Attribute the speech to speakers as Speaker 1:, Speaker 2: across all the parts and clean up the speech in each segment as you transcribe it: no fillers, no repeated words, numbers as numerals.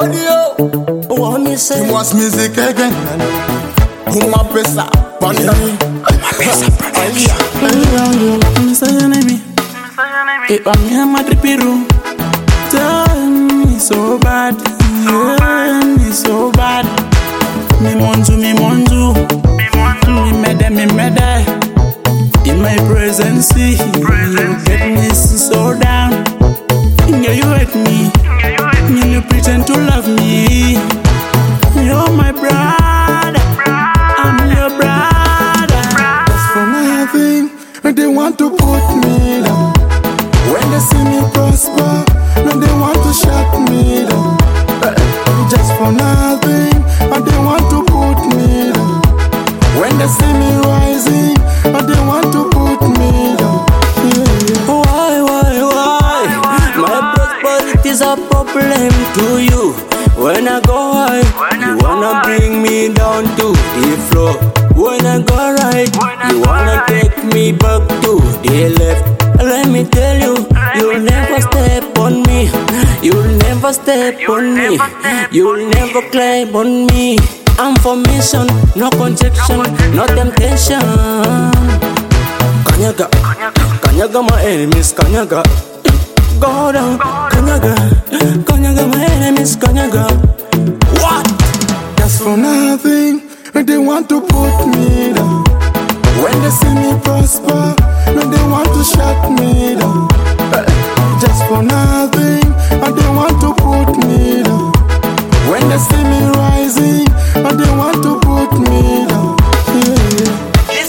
Speaker 1: audio.
Speaker 2: What me say?
Speaker 1: Too much music again. Uma pesa, panda. Uma pesa production.
Speaker 3: I'm say your name. If I'm here, my trippy room. Tell me so bad. Yeah, me so bad. Me monzu. Me mede. In my presence, you get me so down. Yeah, you hate me. You pretend to love me. You're my brother. I'm your brother.
Speaker 1: That's for nothing. They want to put me down. When they see me prosper, no, they want to shut me down. Just for nothing, they want to put me down. When they see me rising, they want to put me down. Yeah.
Speaker 2: Why? My prosperity is a problem to you. When I go high, you wanna bring me down to the floor. When I go right, you wanna take me back to the left. Let me tell you, you'll never step on me. You'll never step on me. You'll never climb on me. I'm for mission, no conjection, no temptation. Kanyaga, my enemies, Kanyaga. Go down, Kanyaga, my enemies, Kanyaga. What?
Speaker 1: That's for nothing, they want to put me down. When they see me prosper, no, they want to shut me down. Just for nothing, they want to put me down. When they see me rising, they want to put me down. Yeah.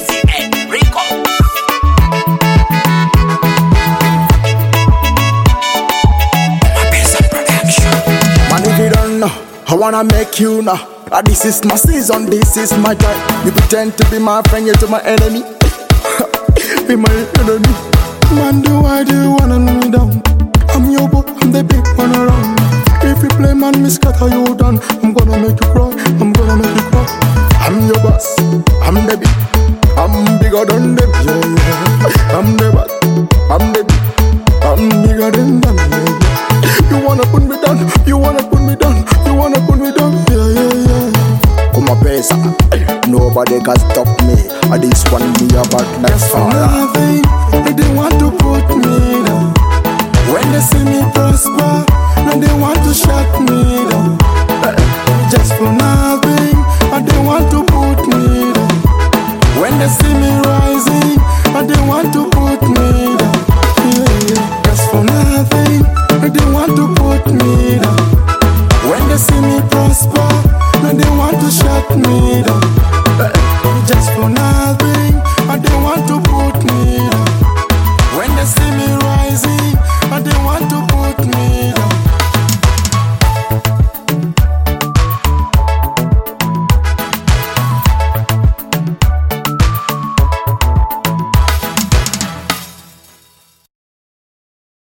Speaker 1: Man, if you don't know, I wanna make you know. This is my season, this is my time. You pretend to be my friend, you're to my enemy. Be my enemy. Man, why do you wanna know me down? I'm your boy, I'm the big one around. If you play man, me scatter you down. I'm gonna make you cry, I'm gonna make you cry. I'm your boss, I'm the big. I'm bigger than them, yeah. I'm the boss, I'm the big. I'm bigger than them, yeah. You wanna put me down, you wanna put me down, you wanna put me down, yeah. Come on, pesa, nobody can stop me. This one be about next for nothing. They want to put me down. When they see me prosper, now they want to shut me down.